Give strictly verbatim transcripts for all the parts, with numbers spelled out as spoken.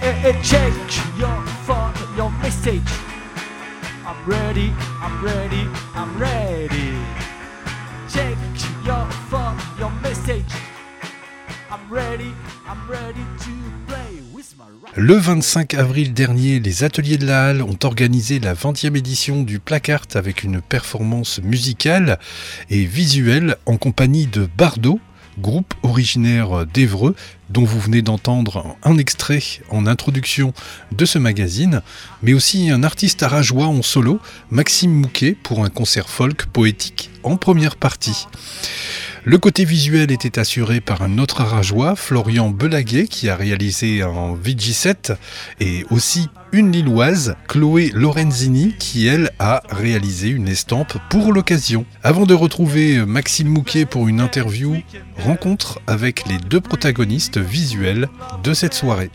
hey, hey, check your phone, your message. I'm ready, I'm ready, I'm ready. Check your phone, your message. I'm ready, I'm ready to play with my right. Le vingt-cinq avril dernier, les Ateliers de la Halle ont organisé la vingtième édition du Placard avec une performance musicale et visuelle en compagnie de Bardot, groupe originaire d'Évreux, dont vous venez d'entendre un extrait en introduction de ce magazine, mais aussi un artiste arageois en solo, Maxime Mouquet, pour un concert folk poétique en première partie. Le côté visuel était assuré par un autre arageois, Florian Belaguet, qui a réalisé un V J set, et aussi une Lilloise, Chloé Lorenzini, qui elle a réalisé une estampe pour l'occasion. Avant de retrouver Maxime Mouquet pour une interview, rencontre avec les deux protagonistes visuels de cette soirée.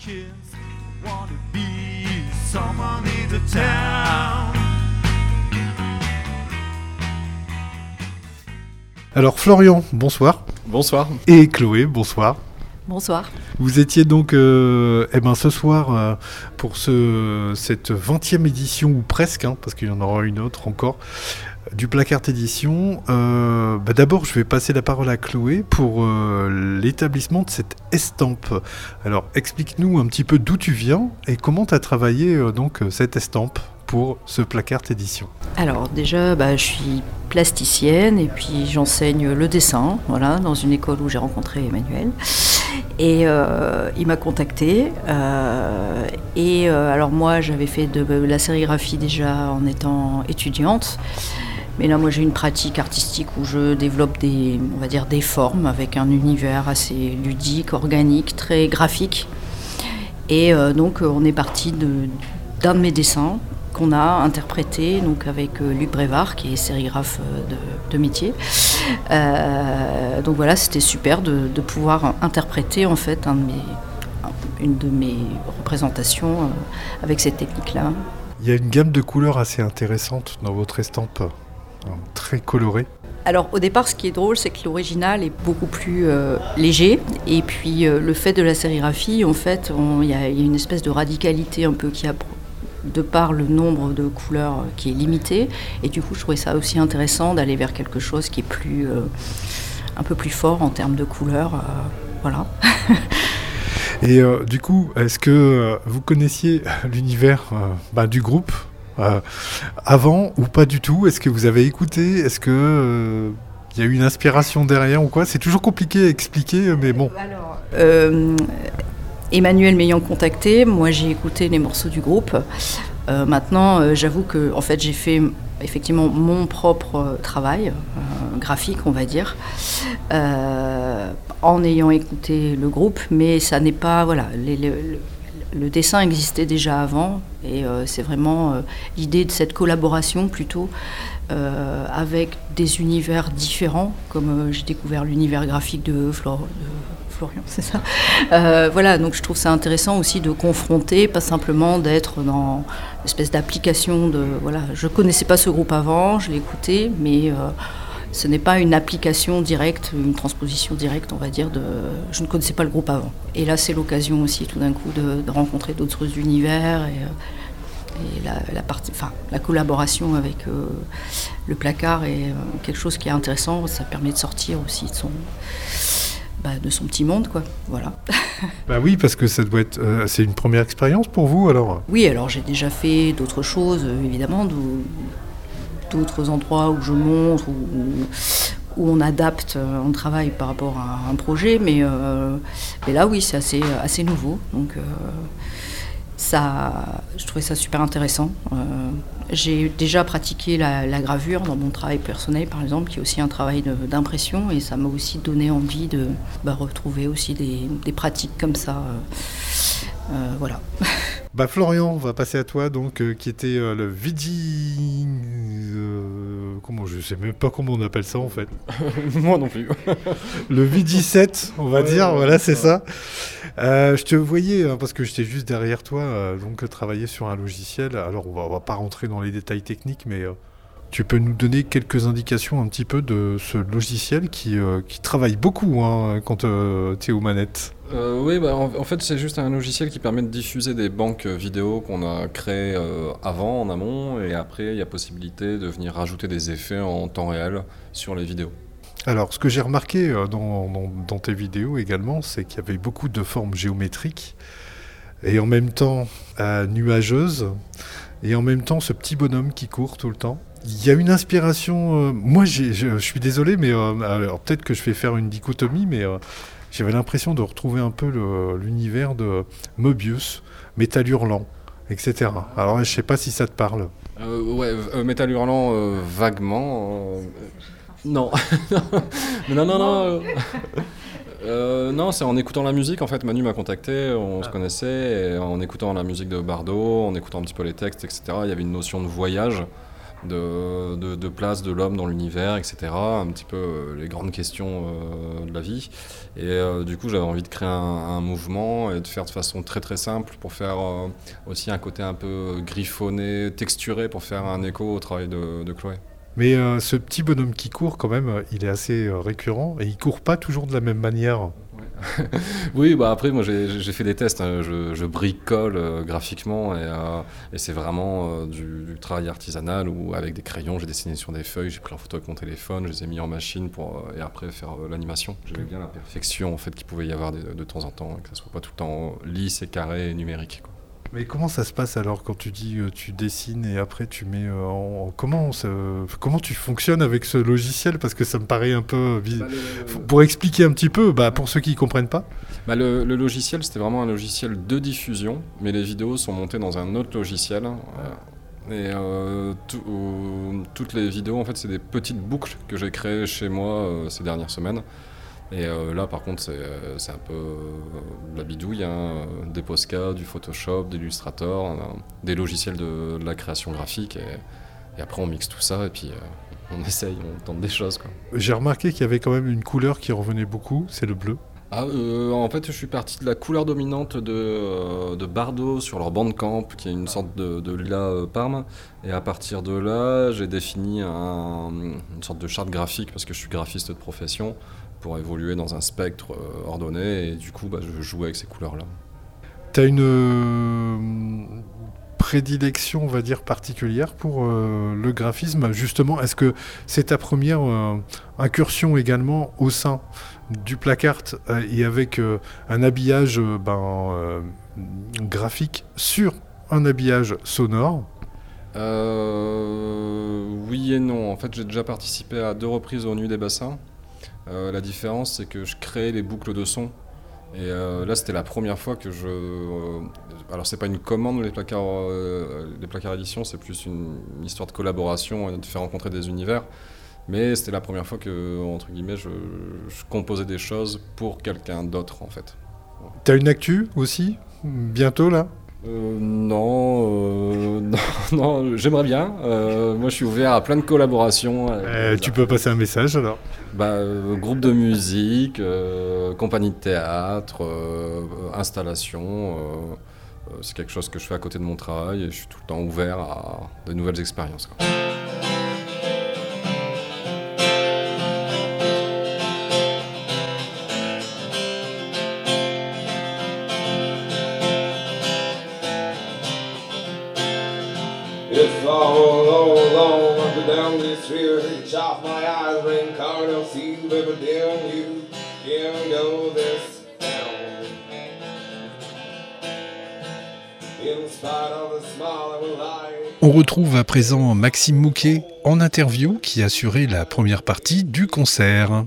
Alors Florian, bonsoir. Bonsoir. Et Chloé, bonsoir. Bonsoir. Vous étiez donc euh, eh ben, ce soir euh, pour ce, cette vingtième édition, ou presque, hein, parce qu'il y en aura une autre encore, du Placard Édition. Euh, bah d'abord, je vais passer la parole à Chloé pour euh, l'établissement de cette estampe. Alors, explique-nous un petit peu d'où tu viens et comment tu as travaillé euh, donc, cette estampe pour ce Placard Édition. Alors déjà, bah, je suis plasticienne et puis j'enseigne le dessin, voilà, dans une école où j'ai rencontré Emmanuel. Et euh, il m'a contacté. Euh, et euh, alors moi, j'avais fait de la sérigraphie déjà en étant étudiante. Mais là, moi, j'ai une pratique artistique où je développe des, on va dire, des formes avec un univers assez ludique, organique, très graphique. Et euh, donc, on est parti de, d'un de mes dessins qu'on a interprété donc avec euh, Luc Brévard, qui est sérigraphe euh, de, de métier. Euh, donc voilà, c'était super de, de pouvoir interpréter en fait un de mes, une de mes représentations euh, avec cette technique-là. Il y a une gamme de couleurs assez intéressante dans votre estampe, hein, très colorée. Alors au départ, ce qui est drôle, c'est que l'original est beaucoup plus euh, léger, et puis euh, le fait de la sérigraphie, en fait, il y, y a une espèce de radicalité un peu qui a de par le nombre de couleurs qui est limité, et du coup je trouvais ça aussi intéressant d'aller vers quelque chose qui est plus euh, un peu plus fort en termes de couleurs, euh, voilà. Et euh, du coup, est-ce que euh, vous connaissiez l'univers euh, bah, du groupe euh, avant ou pas du tout? Est-ce que vous avez écouté? Est-ce que euh, y a eu une inspiration derrière ou quoi? C'est toujours compliqué à expliquer, mais bon. Alors, euh, Emmanuel m'ayant contacté, moi j'ai écouté les morceaux du groupe. Euh, maintenant, euh, j'avoue que en fait, j'ai fait effectivement mon propre euh, travail euh, graphique, on va dire, euh, en ayant écouté le groupe, mais ça n'est pas, voilà, les, les, le, le dessin existait déjà avant, et euh, c'est vraiment euh, l'idée de cette collaboration plutôt euh, avec des univers différents, comme euh, j'ai découvert l'univers graphique de Flore. De, Florian, c'est ça. Euh, voilà, donc je trouve ça intéressant aussi de confronter, pas simplement d'être dans une espèce d'application de, voilà, je connaissais pas ce groupe avant, je l'ai écouté, mais euh, ce n'est pas une application directe, une transposition directe, on va dire, de, je ne connaissais pas le groupe avant. Et là, c'est l'occasion aussi, tout d'un coup, de, de rencontrer d'autres univers et, euh, et la, la, partie, enfin, la collaboration avec euh, le Placard est euh, quelque chose qui est intéressant. Ça permet de sortir aussi de son Bah, de son petit monde, quoi. Voilà. Bah oui, parce que ça doit être, euh, c'est une première expérience pour vous, alors. Oui, alors j'ai déjà fait d'autres choses, euh, évidemment, d'autres endroits où je montre, où, où on adapte un travail par rapport à un projet, mais, euh, mais là, oui, c'est assez, assez nouveau. Donc, euh, ça, je trouvais ça super intéressant. Euh, j'ai déjà pratiqué la, la gravure dans mon travail personnel, par exemple, qui est aussi un travail de, d'impression, et ça m'a aussi donné envie de bah, retrouver aussi des, des pratiques comme ça. Euh, euh, voilà. Bah Florian, on va passer à toi, donc, euh, qui était euh, le V J... Euh, comment, je sais même pas comment on appelle ça, en fait. Moi non plus. Le V J sept, on va ouais, dire, ouais, voilà, c'est ça. ça. Euh, je te voyais, hein, parce que j'étais juste derrière toi, euh, donc travailler sur un logiciel. Alors, on va, on va pas rentrer dans les détails techniques, mais euh, Tu peux nous donner quelques indications un petit peu de ce logiciel qui, euh, qui travaille beaucoup hein, quand euh, tu es aux manettes? Euh, oui, bah, en, en fait, c'est juste un logiciel qui permet de diffuser des banques vidéo qu'on a créées euh, avant, en amont, et après, il y a possibilité de venir rajouter des effets en temps réel sur les vidéos. Alors, ce que j'ai remarqué euh, dans, dans, dans tes vidéos également, c'est qu'il y avait beaucoup de formes géométriques, et en même temps euh, nuageuses, et en même temps ce petit bonhomme qui court tout le temps. Il y a une inspiration... Euh, moi, j'ai, je, je suis désolé, mais euh, alors, peut-être que je vais faire une dichotomie, mais euh, j'avais l'impression de retrouver un peu le, l'univers de Mobius, Métal Hurlant, et cetera. Alors, je ne sais pas si ça te parle. Euh, ouais, euh, Métal Hurlant, euh, vaguement... Euh, non. non, non, non. Euh, euh, non, c'est en écoutant la musique, en fait. Manu m'a contacté, on ah. se connaissait, et en écoutant la musique de Bardot, en écoutant un petit peu les textes, et cetera, il y avait une notion de voyage. De, de, de place de l'homme dans l'univers, et cetera. Un petit peu euh, les grandes questions euh, de la vie. Et euh, du coup, j'avais envie de créer un, un mouvement et de faire de façon très très simple pour faire euh, aussi un côté un peu griffonné, texturé, pour faire un écho au travail de, de Chloé. Mais euh, ce petit bonhomme qui court, quand même, il est assez euh, récurrent et il court pas toujours de la même manière. Oui, bah après, moi j'ai, j'ai fait des tests, hein. je, je bricole euh, graphiquement et, euh, et c'est vraiment euh, du, du travail artisanal où avec des crayons, j'ai dessiné sur des feuilles, j'ai pris en photo avec mon téléphone, je les ai mis en machine pour, euh, et après faire euh, l'animation. J'aimais bien la perfection en fait, qu'il pouvait y avoir de, de temps en temps, que ça soit pas tout le temps lisse et carré et numérique, quoi. Mais comment ça se passe alors quand tu dis euh, tu dessines et après tu mets euh, en, en comment ça, comment tu fonctionnes avec ce logiciel, parce que ça me paraît un peu vis- bah, le... pour expliquer un petit peu bah, pour ceux qui ne comprennent pas. Bah, le, le logiciel c'était vraiment un logiciel de diffusion, mais les vidéos sont montées dans un autre logiciel. Euh, et euh, tout, euh, toutes les vidéos en fait c'est des petites boucles que j'ai créées chez moi euh, ces dernières semaines. Et euh, là, par contre, c'est, c'est un peu euh, de la bidouille, hein, des Posca, du Photoshop, d'Illustrator, euh, des logiciels de, de la création graphique. Et, et après, on mixe tout ça et puis euh, on essaye, on tente des choses, quoi. J'ai remarqué qu'il y avait quand même une couleur qui revenait beaucoup, c'est le bleu. Ah, euh, en fait, je suis parti de la couleur dominante de, euh, de Bardot sur leur Bandcamp, qui est une sorte de, de lilas euh, Parme. Et à partir de là, j'ai défini un, une sorte de charte graphique, parce que je suis graphiste de profession, pour évoluer dans un spectre euh, ordonné, et du coup bah, je jouais avec ces couleurs-là. Tu as une euh, prédilection, on va dire, particulière pour euh, le graphisme, justement? Est-ce que c'est ta première euh, incursion également au sein du Placard euh, et avec euh, un habillage euh, ben, euh, graphique sur un habillage sonore? euh, Oui et non. En fait, j'ai déjà participé à deux reprises aux Nuits des Bassins. Euh, la différence, c'est que je créais les boucles de son. Et euh, là, c'était la première fois que je... Euh, alors, c'est pas une commande, les placards, euh, les placards éditions, c'est plus une, une histoire de collaboration et de faire rencontrer des univers. Mais c'était la première fois que, entre guillemets, je, je composais des choses pour quelqu'un d'autre, en fait. T'as une actu aussi, bientôt, là? Euh, non, euh, non, non, j'aimerais bien. Euh, moi, je suis ouvert à plein de collaborations. Euh, tu peux passer un message alors? Bah, euh, groupe de musique, euh, compagnie de théâtre, euh, installation. Euh, euh, c'est quelque chose que je fais à côté de mon travail et je suis tout le temps ouvert à de nouvelles expériences, quoi. It's all long, long up and down this river. Reach off my eyes, rain card, I'll see you, baby, damn you. Can't go this down. In spite of the smile I will lie. On retrouve à présent Maxime Mouquet en interview qui assurait la première partie du concert.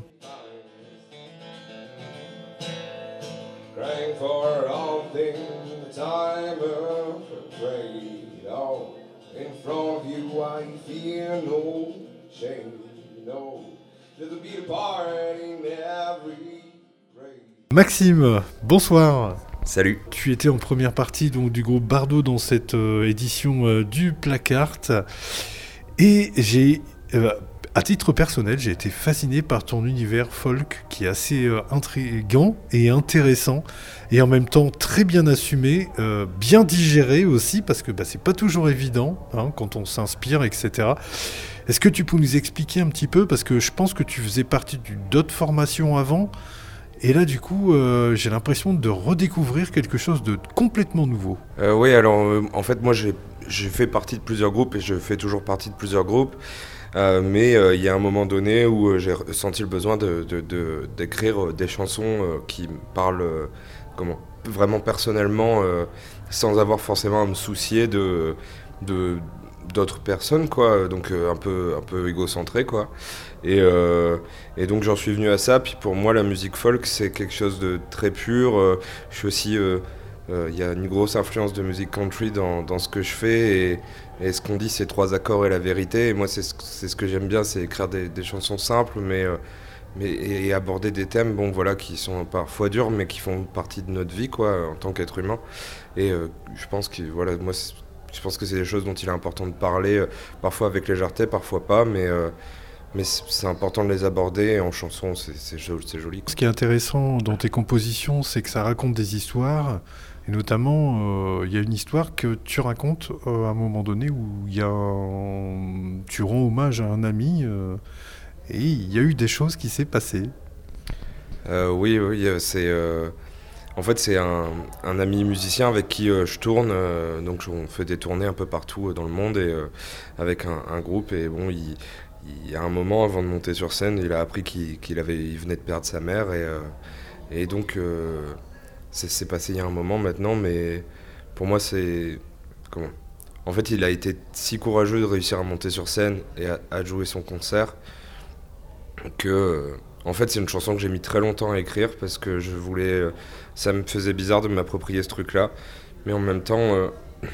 Crying for all things, time of trade. Oh. In front of you I fear no shame, no. There'll be a part in every grave. Maxime, bonsoir. Salut. Tu étais en première partie donc, du groupe Bardot dans cette euh, édition euh, du Placard. Et j'ai... Euh, À titre personnel, j'ai été fasciné par ton univers folk qui est assez euh, intriguant et intéressant et en même temps très bien assumé, euh, bien digéré aussi parce que bah, c'est pas toujours évident hein, quand on s'inspire, et cetera. Est-ce que tu peux nous expliquer un petit peu parce que je pense que tu faisais partie d'autres formations avant et là du coup euh, j'ai l'impression de redécouvrir quelque chose de complètement nouveau. Euh, oui, alors euh, en fait moi j'ai, j'ai fait partie de plusieurs groupes et je fais toujours partie de plusieurs groupes. Euh, mais il euh, y a un moment donné où euh, j'ai ressenti le besoin de, de, de, d'écrire euh, des chansons euh, qui me parlent euh, comment, vraiment personnellement, euh, sans avoir forcément à me soucier de, de, d'autres personnes, quoi. Donc euh, un peu, un peu égocentré, quoi. Et, euh, et donc j'en suis venu à ça. Puis pour moi, la musique folk, c'est quelque chose de très pur. Euh, je suis aussi... Euh, Il euh, y a une grosse influence de musique country dans, dans ce que je fais et, et ce qu'on dit c'est trois accords et la vérité et moi c'est ce, c'est ce que j'aime bien, c'est écrire des, des chansons simples mais, euh, mais, et, et aborder des thèmes bon, voilà, qui sont parfois durs mais qui font partie de notre vie quoi, en tant qu'être humain et euh, je pense que voilà, moi je pense que c'est des choses dont il est important de parler euh, parfois avec légèreté, parfois pas mais euh, Mais c'est important de les aborder en chanson, c'est, c'est, c'est joli. Ce qui est intéressant dans tes compositions, c'est que ça raconte des histoires. Et notamment, il euh, y a une histoire que tu racontes euh, à un moment donné où y a un... tu rends hommage à un ami euh, et il y a eu des choses qui s'est passées. Euh, oui, oui, c'est... Euh... En fait, c'est un, un ami musicien avec qui euh, je tourne. Euh, donc, on fait des tournées un peu partout euh, dans le monde et euh, avec un, un groupe. Et bon, il... Il y a un moment, avant de monter sur scène, il a appris qu'il, qu'il avait, il venait de perdre sa mère. Et, euh, et donc, euh, c'est, c'est passé il y a un moment maintenant, mais pour moi, c'est... Comment ? En fait, il a été si courageux de réussir à monter sur scène et à, à jouer son concert que... Euh, en fait, c'est une chanson que j'ai mis très longtemps à écrire parce que je voulais... Euh, ça me faisait bizarre de m'approprier ce truc-là. Mais en même temps, euh,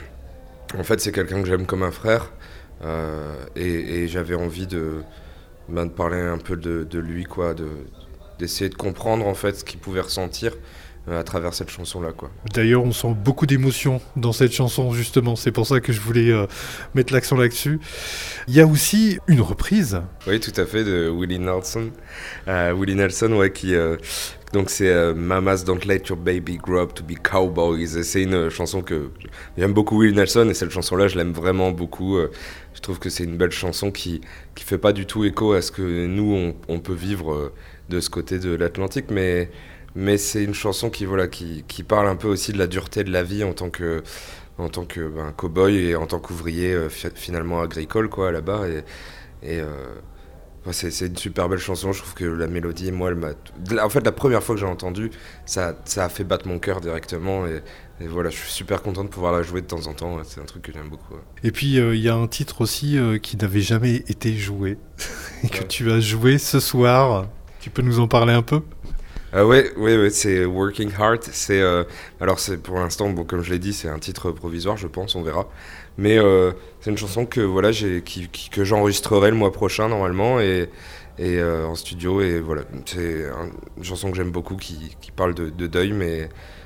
en fait, c'est quelqu'un que j'aime comme un frère. Euh, et, et j'avais envie de, ben, de parler un peu de, de lui, quoi, de, d'essayer de comprendre en fait ce qu'il pouvait ressentir euh, à travers cette chanson-là, quoi. D'ailleurs, on sent beaucoup d'émotions dans cette chanson, justement. C'est pour ça que je voulais euh, mettre l'accent là-dessus. Il y a aussi une reprise. Oui, tout à fait, de Willie Nelson. Euh, Willie Nelson, ouais, qui... Euh, donc c'est euh, Mamas Don't Let Your Baby Grow Up to Be Cowboys. Et c'est une chanson que j'aime beaucoup, Willie Nelson, et cette chanson-là, je l'aime vraiment beaucoup. Euh, je trouve que c'est une belle chanson qui qui fait pas du tout écho à ce que nous on, on peut vivre euh, de ce côté de l'Atlantique, mais mais c'est une chanson qui voilà qui qui parle un peu aussi de la dureté de la vie en tant que en tant que ben, cow-boy et en tant qu'ouvrier euh, fi- finalement agricole quoi là-bas et et euh, C'est, c'est une super belle chanson, je trouve que la mélodie, moi, elle m'a... En fait, la première fois que j'ai entendu, ça, ça a fait battre mon cœur directement, et, et voilà, je suis super content de pouvoir la jouer de temps en temps, c'est un truc que j'aime beaucoup. Ouais. Et puis, il euh, y a un titre aussi euh, qui n'avait jamais été joué, et que ouais. tu as joué ce soir, tu peux nous en parler un peu ? Euh, oui, ouais, ouais, c'est Working Hard. C'est, euh, alors, c'est, pour l'instant, bon, comme je l'ai dit, c'est un titre provisoire, je pense, on verra. Mais euh, c'est une chanson que, voilà, j'ai, qui, qui, que j'enregistrerai le mois prochain, normalement, et, et, euh, en studio. Et voilà, c'est un, une chanson que j'aime beaucoup, qui, qui parle de, de deuil, mais,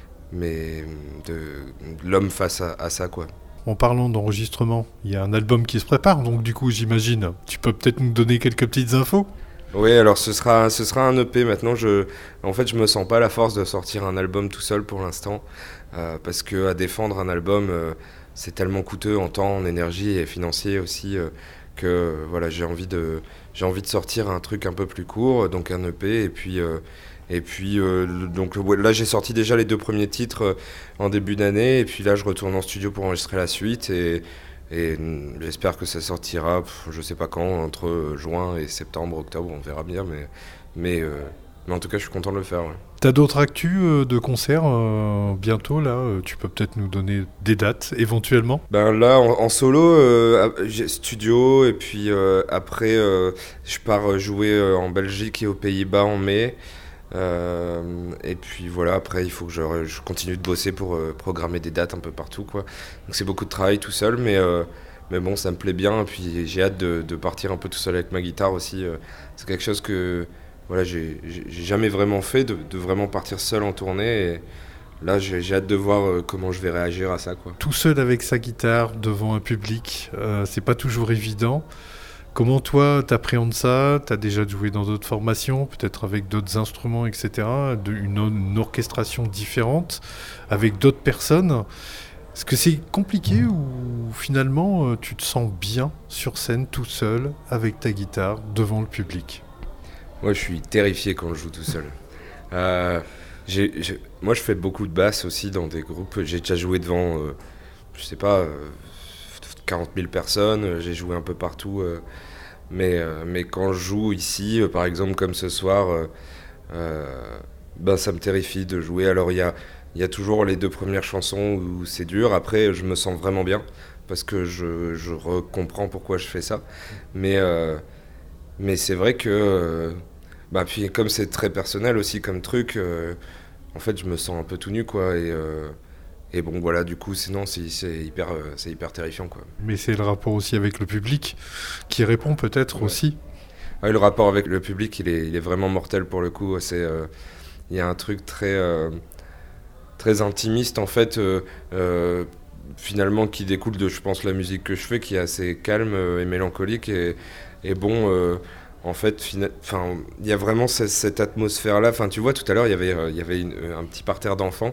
mais de, de l'homme face à, à ça, quoi. En parlant d'enregistrement, il y a un album qui se prépare, donc du coup, j'imagine, tu peux peut-être nous donner quelques petites infos ? Oui, alors ce sera, ce sera un E P. Maintenant, je, en fait, je me sens pas la force de sortir un album tout seul pour l'instant, euh, parce que à défendre un album, euh, c'est tellement coûteux en temps, en énergie et financier aussi, euh, que euh, voilà, j'ai envie de, j'ai envie de sortir un truc un peu plus court, donc un E P, et puis, euh, et puis, euh, donc là, j'ai sorti déjà les deux premiers titres euh, en début d'année, et puis là, je retourne en studio pour enregistrer la suite et Et j'espère que ça sortira, je sais pas quand, entre juin et septembre, octobre, on verra bien, mais, mais, euh, mais en tout cas, je suis content de le faire. Ouais. T'as d'autres actus euh, de concerts euh, bientôt, là euh, tu peux peut-être nous donner des dates, éventuellement ? Ben là, en, en solo, euh, j'ai studio, et puis euh, après, euh, je pars jouer euh, en Belgique et aux Pays-Bas en mai. Euh, et puis voilà, après il faut que je, je continue de bosser pour euh, programmer des dates un peu partout, quoi. Donc c'est beaucoup de travail tout seul, mais, euh, mais bon, ça me plaît bien, et puis j'ai hâte de, de partir un peu tout seul avec ma guitare aussi. Euh, c'est quelque chose que voilà, j'ai, j'ai jamais vraiment fait, de, de vraiment partir seul en tournée, et là j'ai, j'ai hâte de voir euh, comment je vais réagir à ça, quoi. Tout seul avec sa guitare devant un public, euh, c'est pas toujours évident. Comment toi, t'appréhendes ça? T'as déjà joué dans d'autres formations, peut-être avec d'autres instruments, et cetera, de, une, une orchestration différente, avec d'autres personnes. Est-ce que c'est compliqué ou finalement tu te sens bien sur scène tout seul avec ta guitare devant le public? Moi je suis terrifié quand je joue tout seul. euh, j'ai, j'ai, moi je fais beaucoup de basse aussi dans des groupes. J'ai déjà joué devant, euh, je sais pas, euh, quarante mille personnes. J'ai joué un peu partout. Euh, mais, euh, mais quand je joue ici, euh, par exemple comme ce soir, euh, euh, ben, ça me terrifie de jouer. Alors il y a Il y a toujours les deux premières chansons où c'est dur. Après, je me sens vraiment bien parce que je, je comprends pourquoi je fais ça. Mais, euh, mais c'est vrai que... Euh, bah, puis comme c'est très personnel aussi comme truc, euh, en fait, je me sens un peu tout nu, quoi. Et, euh, et bon, voilà, du coup, sinon, c'est, c'est, hyper, euh, c'est hyper terrifiant, quoi. Mais c'est le rapport aussi avec le public qui répond peut-être ouais. aussi. Ouais, le rapport avec le public, il est, il est vraiment mortel pour le coup. C'est, euh, il y a un truc très... Euh, très intimiste en fait euh, euh, finalement qui découle de je pense la musique que je fais qui est assez calme euh, et mélancolique et, et bon euh, en fait enfin il y a vraiment cette, cette atmosphère là. Enfin tu vois tout à l'heure il y avait il euh, y avait une, un petit parterre d'enfants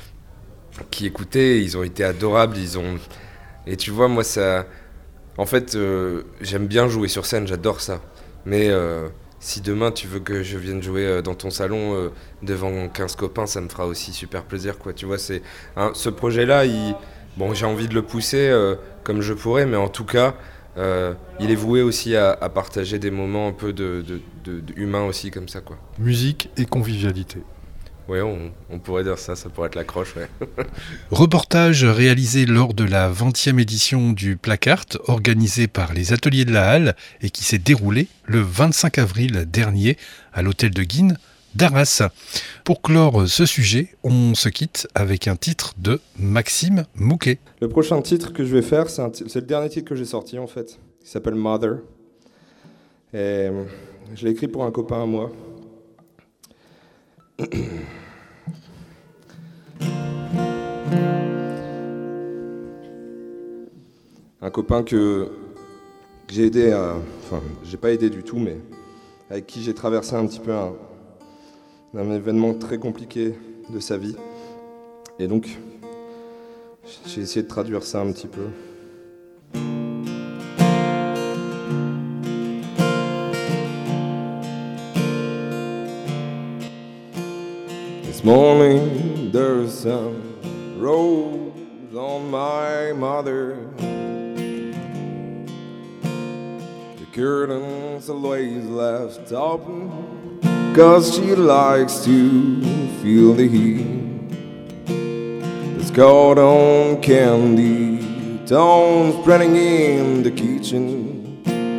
qui écoutaient, ils ont été adorables, ils ont et tu vois moi ça en fait euh, j'aime bien jouer sur scène, j'adore ça, mais euh, si demain tu veux que je vienne jouer dans ton salon euh, devant quinze copains, ça me fera aussi super plaisir, quoi. Tu vois, c'est hein, ce projet-là, il, bon, j'ai envie de le pousser euh, comme je pourrais, mais en tout cas, euh, il est voué aussi à, à partager des moments un peu de, de, de, de humains aussi comme ça, quoi. Musique et convivialité. Oui, on, on pourrait dire ça, ça pourrait être l'accroche, ouais. Reportage réalisé lors de la vingtième édition du Placart, organisé par les Ateliers de la Halle et qui s'est déroulé le vingt-cinq avril dernier à l'hôtel de Guînes d'Arras. Pour clore ce sujet, on se quitte avec un titre de Maxime Mouquet. Le prochain titre que je vais faire, c'est, un t- c'est le dernier titre que j'ai sorti en fait. Il s'appelle Mother. Et je l'ai écrit pour un copain à moi. Un copain que j'ai aidé à... Enfin, j'ai pas aidé du tout, mais avec qui j'ai traversé un petit peu un, un événement très compliqué de sa vie. Et donc, j'ai essayé de traduire ça un petit peu. This morning there's some rose on my mother. The curtains always left open, 'cause she likes to feel the heat. There's cotton candy tones spreading in the kitchen.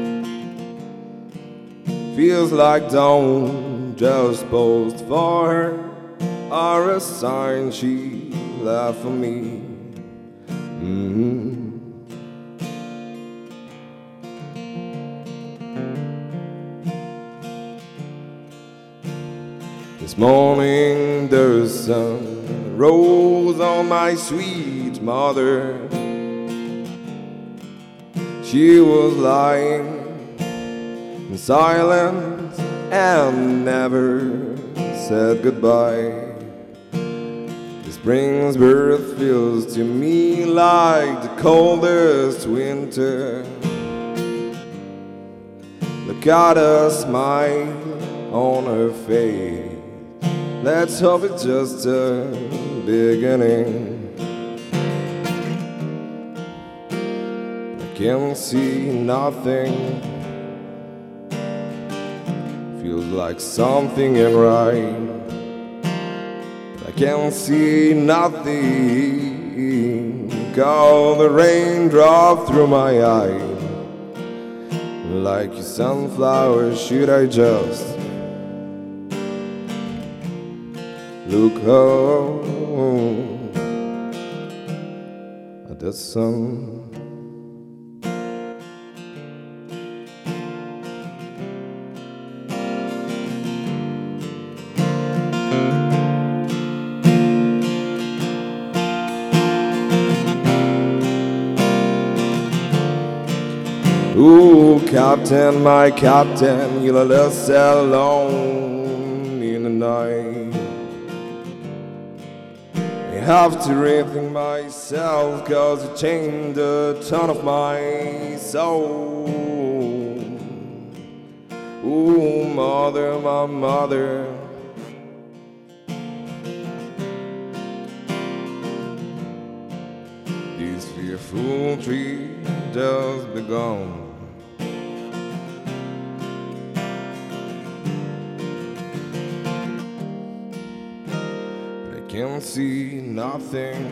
Feels like dawn just posed for her, are a sign she left for me. Mm-hmm. This morning the sun rose on my sweet mother. She was lying in silence and never said goodbye. Spring's birth feels to me like the coldest winter. Look at her smile on her face. Let's hope it's just a beginning. I can see nothing. Feels like something ain't right. I can't see nothing, 'cause the rain dropped through my eye. Like a sunflower, should I just look home at the sun? Who captain, my captain, you'll let us alone in the night. I have to rethink myself, cause you changed a ton of my soul. Ooh, mother, my mother, this fearful tree just begun. Can't see nothing,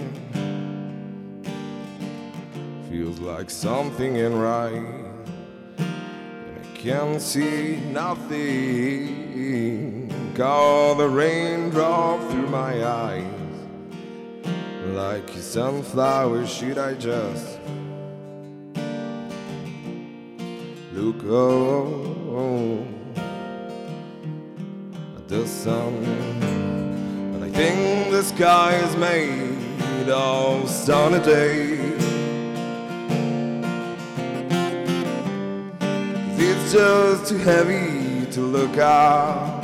feels like something ain't right. And I can't see nothing, cause the rain dropped through my eyes. Like a sunflower, should I just look up at the sun? I think the sky is made of sunny days. It's just too heavy to look at.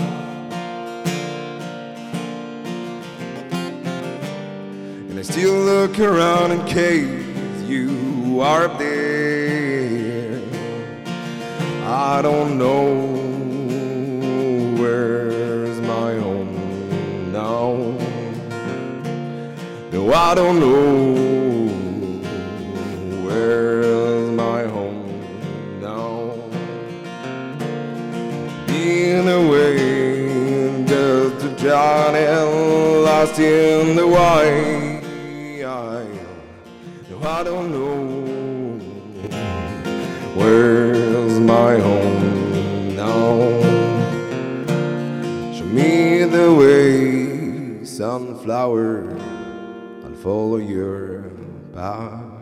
And I still look around in case you are up there. I don't know where's my home now. No, I don't know where's my home now. Being away, just a Johnny lost in the white. No, I don't know where's my home now. Show me the way, sunflower, I'll follow your path.